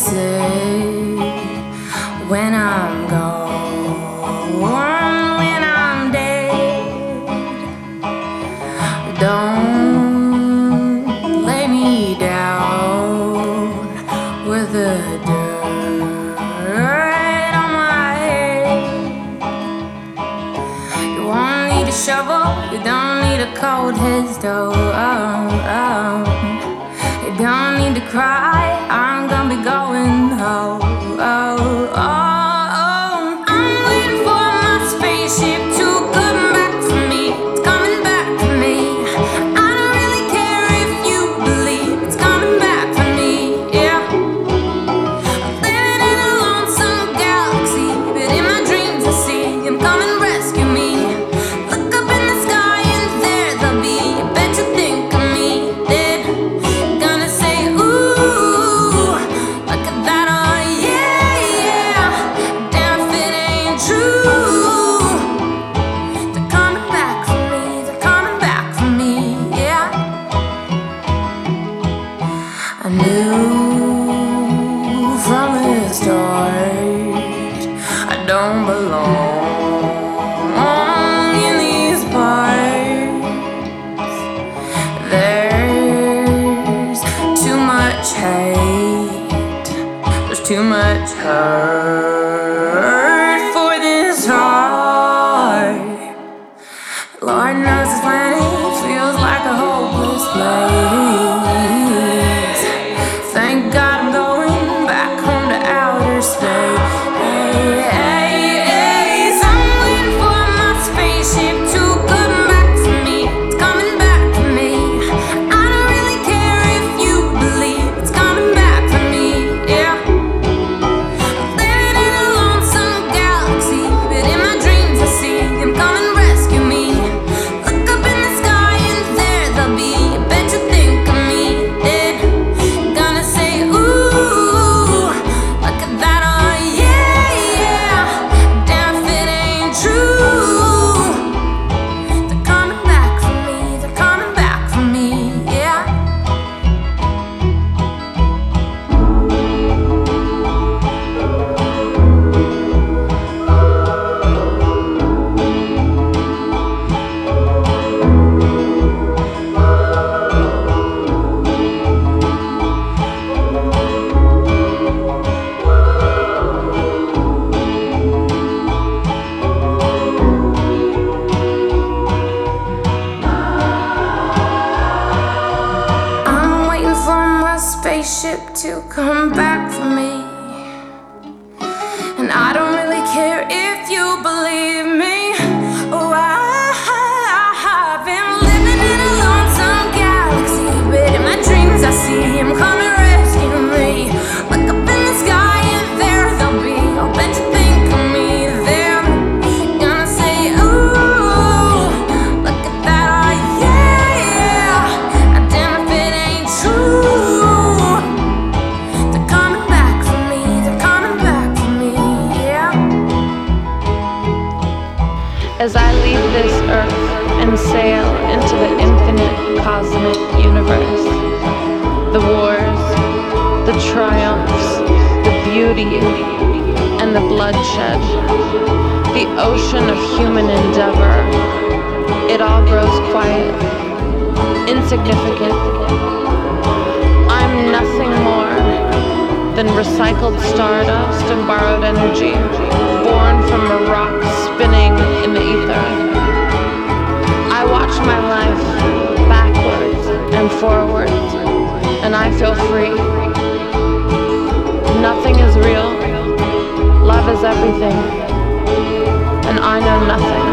say when I'm gone, when I'm dead. Don't lay me down with the dirt on my head. You won't need a shovel, you don't need a cold head stove. You don't need to cry, I'm gonna be going home. I'm waiting for my spaceship to come back for me. It's coming back for me. I don't really care if you believe it's coming back for me, yeah. I'm living in a lonesome galaxy, but in my dreams I see him come and rescue me. Look up in the sky and there they'll be. I bet you think of me dead. Gonna say, ooh, look at that, oh yeah, yeah. Damn if it ain't true. They're coming back for me, they're coming back for me, yeah. I knew from the start I don't belong in these parts. There's too much hate, there's too much hurt for this heart. Lord knows this planet feels like a hopeless place. Thank God I'm going back home to outer space. I'm waiting for my spaceship to come back for me. It's coming back for me. I don't really care if you believe it's coming back for me, yeah. Living in a lonesome galaxy, but in my dreams I see him come and rescue me. Look up in the sky and there they'll be. I bet you think of me dead. Gonna say, ooh, look at that, oh yeah, yeah. Damn if it ain't true. They're coming back for me, they're coming back for me, yeah. I'm waiting for my spaceship to come back for me. And I don't really care if you believe me. Oh, I've been living in a lonesome galaxy, but in my dreams I see him come and rescue me. Look up in the sky and there they'll be. I'll bet you think of me there. Gonna say, ooh, look at that, oh yeah, yeah. Damn if it ain't true. They're coming back for me, they're coming back for me, yeah. As I leave this earth and sail into the infinite cosmic universe, the wars, the triumphs, the beauty, and the bloodshed, the ocean of human endeavor, it all grows quiet, insignificant. I'm nothing more than recycled stardust and borrowed energy, born from a rock spinning in the ether. I watch my life backwards and forwards, and I feel free. Nothing is real, love is everything, and I know nothing.